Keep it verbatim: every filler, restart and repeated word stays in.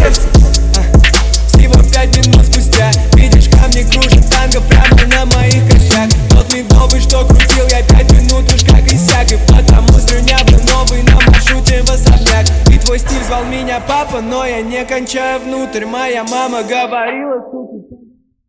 сердце. Всего пять минут спустя видишь, камни кружат танго прямо на моих костях. Тот медовый, что крутил я пять минут уж как иссяк. И потому слюнявый новый на маршруте в особняк. И твой стиль звал меня папа, но я не кончаю внутрь. Моя мама говорила, сука,